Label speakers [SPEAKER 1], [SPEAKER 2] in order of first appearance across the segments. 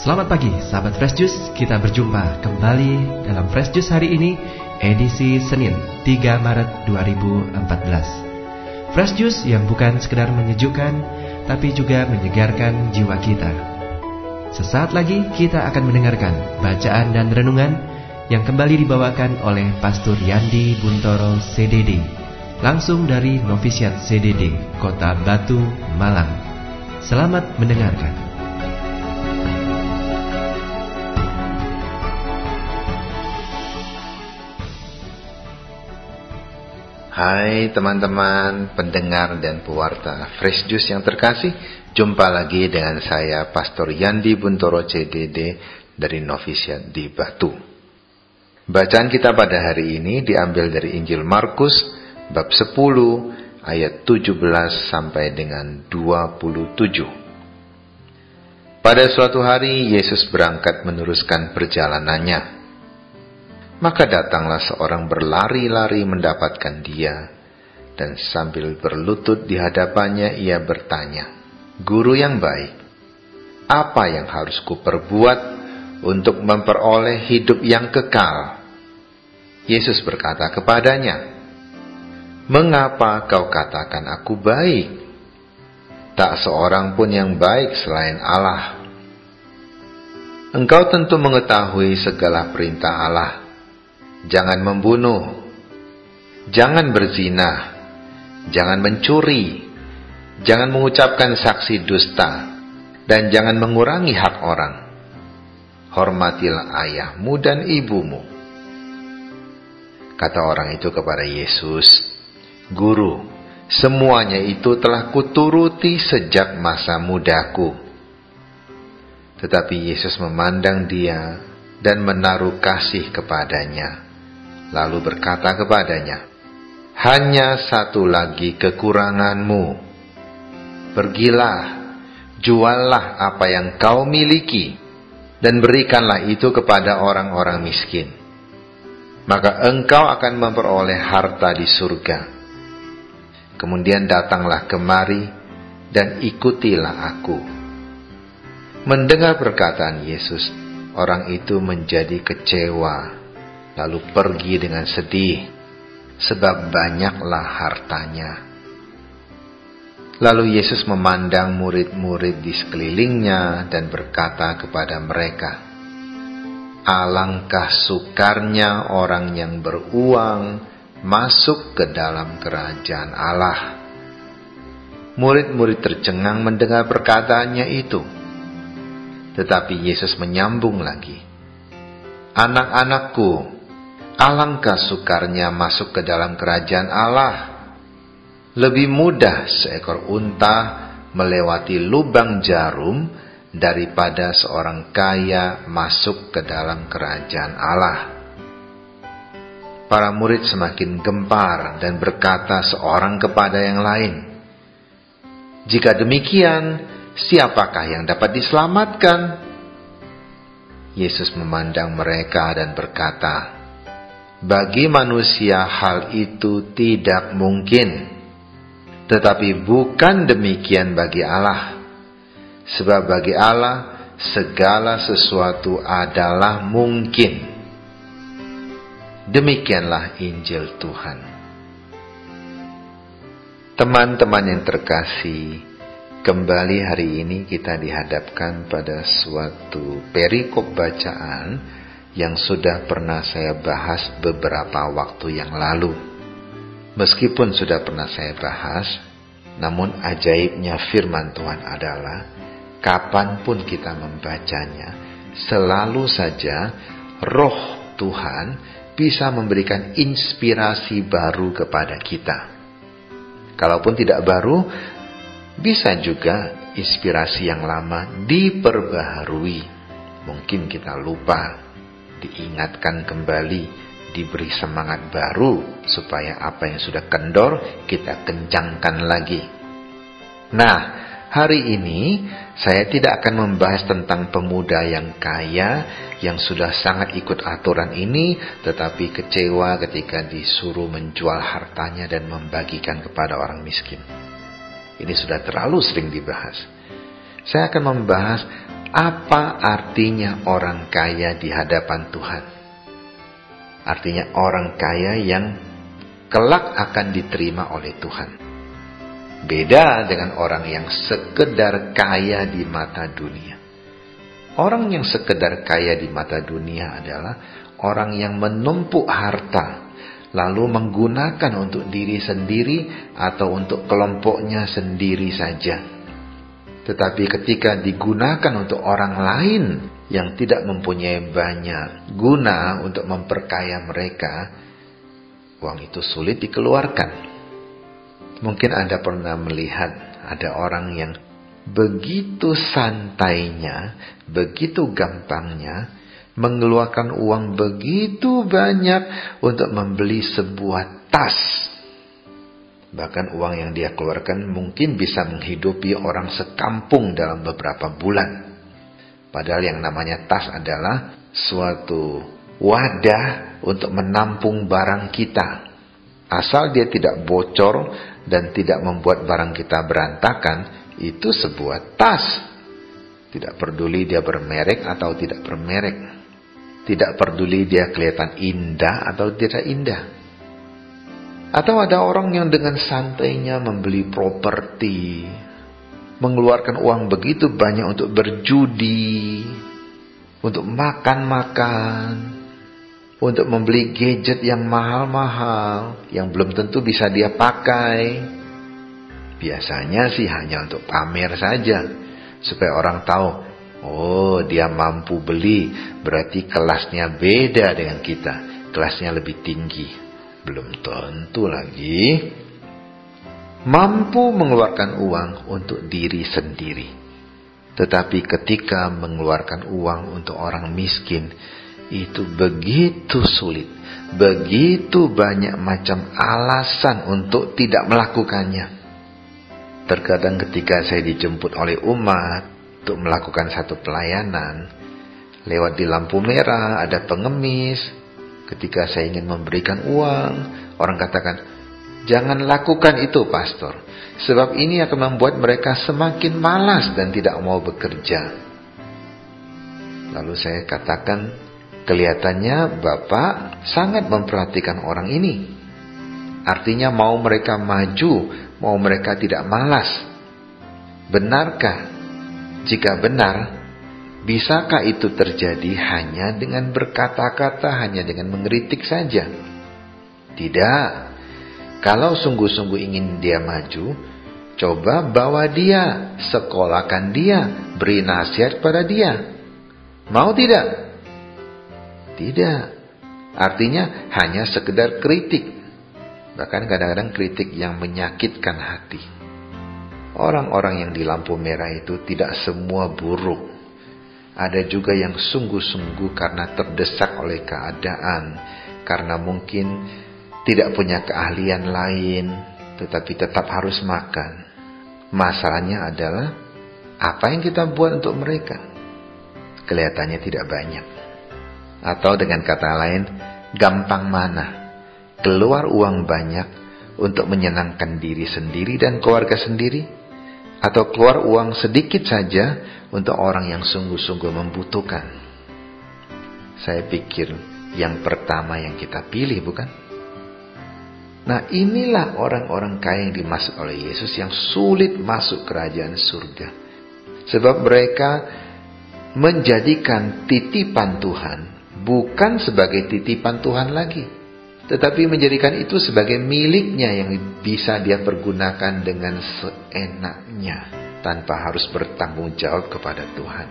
[SPEAKER 1] Selamat pagi, sahabat Fresh Juice. Kita berjumpa kembali dalam Fresh Juice hari ini, edisi Senin 3 Maret 2014. Fresh Juice yang bukan sekedar menyejukkan, tapi juga menyegarkan jiwa kita. Sesaat lagi kita akan mendengarkan bacaan dan renungan yang kembali dibawakan oleh Pastor Yandi Buntoro CDD, langsung dari Novisiat CDD, Kota Batu, Malang. Selamat mendengarkan.
[SPEAKER 2] Hai teman-teman, pendengar dan pewarta Fresh Juice yang terkasih. Jumpa lagi dengan saya, Pastor Yandi Buntoro CDD dari Novisiat di Batu. Bacaan kita pada hari ini diambil dari Injil Markus bab 10 ayat 17 sampai dengan 27. Pada suatu hari Yesus berangkat meneruskan perjalanannya. Maka datanglah seorang berlari-lari mendapatkan dia, dan sambil berlutut di hadapannya ia bertanya, "Guru yang baik, apa yang harus kuperbuat untuk memperoleh hidup yang kekal?" Yesus berkata kepadanya, "Mengapa kau katakan aku baik? Tak seorang pun yang baik selain Allah. Engkau tentu mengetahui segala perintah Allah. Jangan membunuh, jangan berzina, jangan mencuri, jangan mengucapkan saksi dusta, dan jangan mengurangi hak orang. Hormatilah ayahmu dan ibumu." Kata orang itu kepada Yesus, "Guru, semuanya itu telah kuturuti sejak masa mudaku." Tetapi Yesus memandang dia dan menaruh kasih kepadanya. Lalu berkata kepadanya, "Hanya satu lagi kekuranganmu. Pergilah, juallah apa yang kau miliki, dan berikanlah itu kepada orang-orang miskin. Maka engkau akan memperoleh harta di surga. Kemudian datanglah kemari dan ikutilah aku." Mendengar perkataan Yesus, orang itu menjadi kecewa, lalu pergi dengan sedih, sebab banyaklah hartanya. Lalu Yesus memandang murid-murid di sekelilingnya dan berkata kepada mereka, "Alangkah sukarnya orang yang beruang masuk ke dalam kerajaan Allah." Murid-murid tercengang mendengar perkataannya itu. Tetapi Yesus menyambung lagi, "Anak-anakku, alangkah sukarnya masuk ke dalam kerajaan Allah. Lebih mudah seekor unta melewati lubang jarum daripada seorang kaya masuk ke dalam kerajaan Allah." Para murid semakin gempar dan berkata seorang kepada yang lain, "Jika demikian, siapakah yang dapat diselamatkan?" Yesus memandang mereka dan berkata, "Bagi manusia hal itu tidak mungkin, tetapi bukan demikian bagi Allah. Sebab bagi Allah segala sesuatu adalah mungkin." Demikianlah Injil Tuhan. Teman-teman yang terkasih, kembali hari ini kita dihadapkan pada suatu perikop bacaan yang sudah pernah saya bahas beberapa waktu yang lalu. Meskipun sudah pernah saya bahas, namun ajaibnya firman Tuhan adalah kapanpun kita membacanya, selalu saja Roh Tuhan bisa memberikan inspirasi baru kepada kita. Kalaupun tidak baru, bisa juga inspirasi yang lama diperbaharui. Mungkin kita lupa, diingatkan kembali, diberi semangat baru supaya apa yang sudah kendor kita kencangkan lagi. Nah, hari ini saya tidak akan membahas tentang pemuda yang kaya yang sudah sangat ikut aturan ini, tetapi kecewa ketika disuruh menjual hartanya dan membagikan kepada orang miskin. Ini sudah terlalu sering dibahas. Saya akan membahas Apa artinya orang kaya di hadapan Tuhan? Artinya orang kaya yang kelak akan diterima oleh Tuhan. Beda dengan orang yang sekedar kaya di mata dunia. Orang yang sekedar kaya di mata dunia adalah orang yang menumpuk harta, lalu menggunakan untuk diri sendiri atau untuk kelompoknya sendiri saja. Tetapi ketika digunakan untuk orang lain yang tidak mempunyai banyak guna untuk memperkaya mereka, uang itu sulit dikeluarkan. Mungkin Anda pernah melihat ada orang yang begitu santainya, begitu gampangnya mengeluarkan uang begitu banyak untuk membeli sebuah tas. Bahkan uang yang dia keluarkan mungkin bisa menghidupi orang sekampung dalam beberapa bulan. Padahal yang namanya tas adalah suatu wadah untuk menampung barang kita. Asal dia tidak bocor dan tidak membuat barang kita berantakan, itu sebuah tas. Tidak peduli dia bermerek atau tidak bermerek. Tidak peduli dia kelihatan indah atau tidak indah. Atau ada orang yang dengan santainya membeli properti, mengeluarkan uang begitu banyak untuk berjudi, untuk makan-makan, untuk membeli gadget yang mahal-mahal, yang belum tentu bisa dia pakai. Biasanya sih hanya untuk pamer saja, supaya orang tahu, oh dia mampu beli, berarti kelasnya beda dengan kita, kelasnya lebih tinggi. Belum tentu lagi mampu mengeluarkan uang untuk diri sendiri. Tetapi ketika mengeluarkan uang untuk orang miskin, itu begitu sulit, begitu banyak macam alasan untuk tidak melakukannya. Terkadang ketika saya dijemput oleh umat untuk melakukan satu pelayanan, lewat di lampu merah ada pengemis. Ketika saya ingin memberikan uang, orang katakan, jangan lakukan itu pastor, sebab ini akan membuat mereka semakin malas dan tidak mau bekerja. Lalu saya katakan, kelihatannya Bapak sangat memperhatikan orang ini. Artinya mau mereka maju, mau mereka tidak malas. Benarkah? Jika benar, bisakah itu terjadi hanya dengan berkata-kata, hanya dengan mengkritik saja? Tidak. Kalau sungguh-sungguh ingin dia maju, coba bawa dia, sekolahkan dia, beri nasihat pada dia. Mau tidak? Tidak. Artinya hanya sekedar kritik. Bahkan kadang-kadang kritik yang menyakitkan hati. Orang-orang yang di lampu merah itu tidak semua buruk. Ada juga yang sungguh-sungguh karena terdesak oleh keadaan, karena mungkin tidak punya keahlian lain, tetapi tetap harus makan. Masalahnya adalah, apa yang kita buat untuk mereka? Kelihatannya tidak banyak. Atau dengan kata lain, gampang mana? Keluar uang banyak untuk menyenangkan diri sendiri dan keluarga sendiri? Atau keluar uang sedikit saja untuk orang yang sungguh-sungguh membutuhkan? Saya pikir yang pertama yang kita pilih, bukan? Nah, inilah orang-orang kaya yang dimaksud oleh Yesus yang sulit masuk kerajaan surga. Sebab mereka menjadikan titipan Tuhan bukan sebagai titipan Tuhan lagi, tetapi menjadikan itu sebagai miliknya yang bisa dia pergunakan dengan seenaknya, tanpa harus bertanggung jawab kepada Tuhan.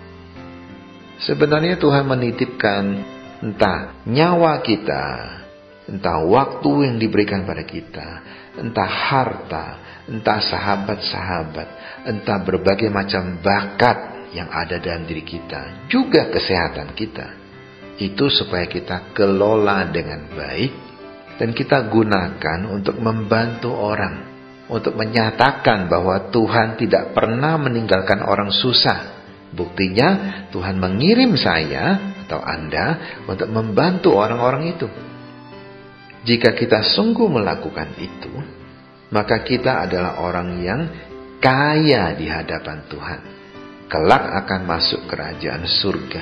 [SPEAKER 2] Sebenarnya Tuhan menitipkan entah nyawa kita, entah waktu yang diberikan pada kita, entah harta, entah sahabat-sahabat, entah berbagai macam bakat yang ada dalam diri kita, juga kesehatan kita. Itu supaya kita kelola dengan baik dan kita gunakan untuk membantu orang, untuk menyatakan bahwa Tuhan tidak pernah meninggalkan orang susah. Buktinya Tuhan mengirim saya atau Anda untuk membantu orang-orang itu. Jika kita sungguh melakukan itu, maka kita adalah orang yang kaya di hadapan Tuhan. kelak akan masuk kerajaan surga.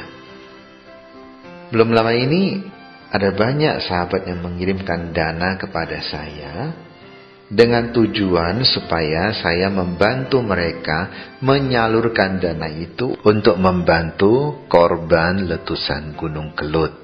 [SPEAKER 2] Belum lama ini ada banyak sahabat yang mengirimkan dana kepada saya dengan tujuan supaya saya membantu mereka menyalurkan dana itu untuk membantu korban letusan Gunung Kelut.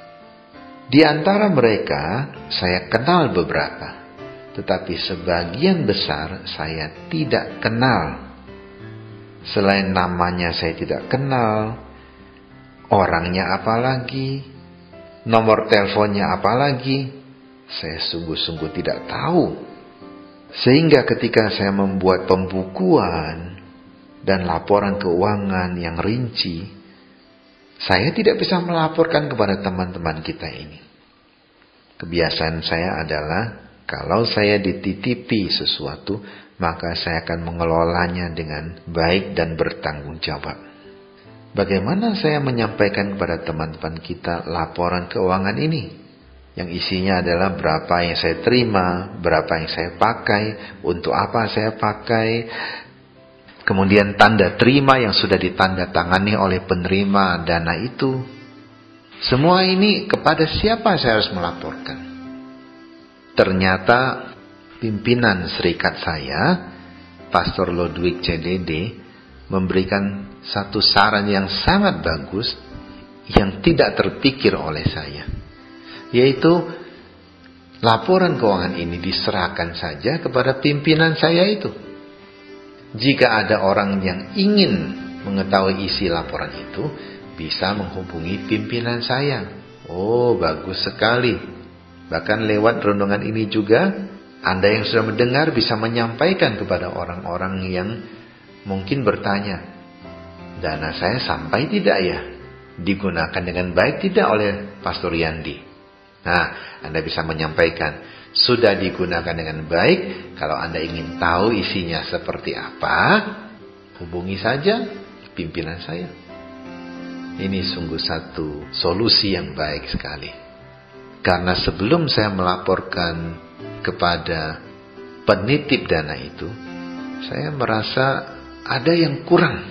[SPEAKER 2] Di antara mereka saya kenal beberapa, tetapi sebagian besar saya tidak kenal. Selain namanya saya tidak kenal, orangnya apalagi, nomor teleponnya apalagi, saya sungguh-sungguh tidak tahu. Sehingga ketika saya membuat pembukuan dan laporan keuangan yang rinci, saya tidak bisa melaporkan kepada teman-teman kita ini. Kebiasaan saya adalah kalau saya dititipi sesuatu, maka saya akan mengelolanya dengan baik dan bertanggung jawab. Bagaimana saya menyampaikan kepada teman-teman kita laporan keuangan ini? Yang isinya adalah berapa yang saya terima, berapa yang saya pakai, untuk apa saya pakai. Kemudian tanda terima yang sudah ditandatangani oleh penerima dana itu. Semua ini kepada siapa saya harus melaporkan? Ternyata pimpinan serikat saya, Pastor Ludwig CDD, memberikan satu saran yang sangat bagus yang tidak terpikir oleh saya, yaitu laporan keuangan ini diserahkan saja kepada pimpinan saya itu. Jika ada orang yang ingin mengetahui isi laporan itu, bisa menghubungi pimpinan saya. Oh, bagus sekali. Bahkan lewat renungan ini juga, Anda yang sudah mendengar bisa menyampaikan kepada orang-orang yang mungkin bertanya, dana saya sampai tidak ya? Digunakan dengan baik tidak oleh Pastor Yandi? Nah, Anda bisa menyampaikan, sudah digunakan dengan baik. Kalau Anda ingin tahu isinya seperti apa, hubungi saja pimpinan saya. Ini sungguh satu solusi yang baik sekali. Karena sebelum saya melaporkan kepada penitip dana itu, saya merasa ada yang kurang.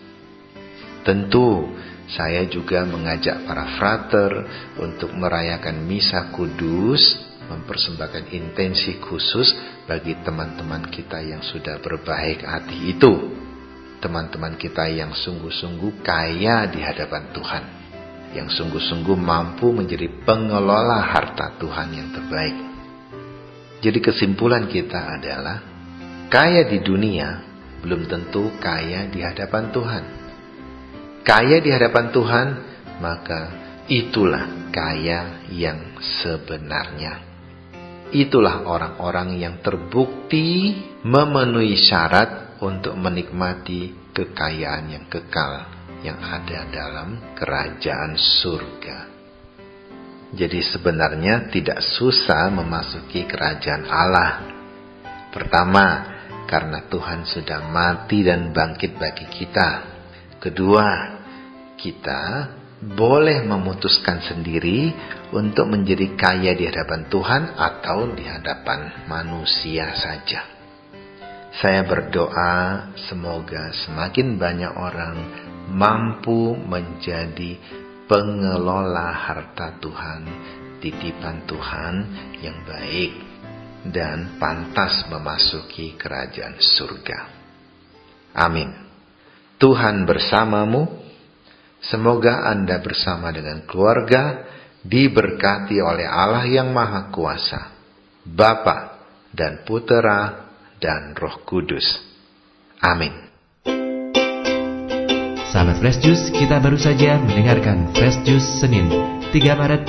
[SPEAKER 2] Tentu saya juga mengajak para frater untuk merayakan misa kudus, mempersembahkan intensi khusus bagi teman-teman kita yang sudah berbaik hati itu. Teman-teman kita yang sungguh-sungguh kaya di hadapan Tuhan, yang sungguh-sungguh mampu menjadi pengelola harta Tuhan yang terbaik. Jadi kesimpulan kita adalah, kaya di dunia belum tentu kaya di hadapan Tuhan. Kaya di hadapan Tuhan, maka itulah kaya yang sebenarnya. Itulah orang-orang yang terbukti memenuhi syarat untuk menikmati kekayaan yang kekal yang ada dalam kerajaan surga. Jadi sebenarnya tidak susah memasuki kerajaan Allah. Pertama, karena Tuhan sudah mati dan bangkit bagi kita. Kedua, kita boleh memutuskan sendiri untuk menjadi kaya di hadapan Tuhan atau di hadapan manusia saja. Saya berdoa semoga semakin banyak orang mampu menjadi pengelola harta Tuhan, titipan Tuhan yang baik dan pantas memasuki kerajaan surga. Amin. Tuhan bersamamu. Semoga Anda bersama dengan keluarga diberkati oleh Allah yang Maha Kuasa, Bapa dan Putera dan Roh Kudus. Amin.
[SPEAKER 1] Sahabat Fresh Juice, kita baru saja mendengarkan Fresh Juice Senin 3 Maret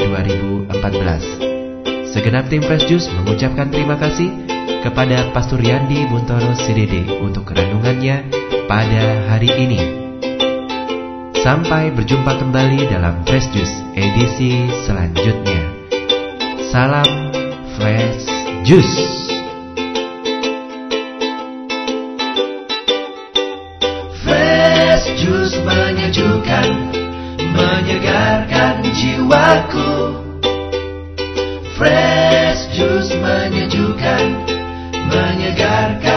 [SPEAKER 1] 2014. Segenap tim Fresh Juice mengucapkan terima kasih kepada Pastor Yandi Buntoro CDD untuk renungannya pada hari ini. Sampai berjumpa kembali dalam Fresh Juice edisi selanjutnya. Salam Fresh Juice.
[SPEAKER 3] Fresh Juice menyejukkan, menyegarkan jiwaku. Fresh Juice menyejukkan, menyegarkan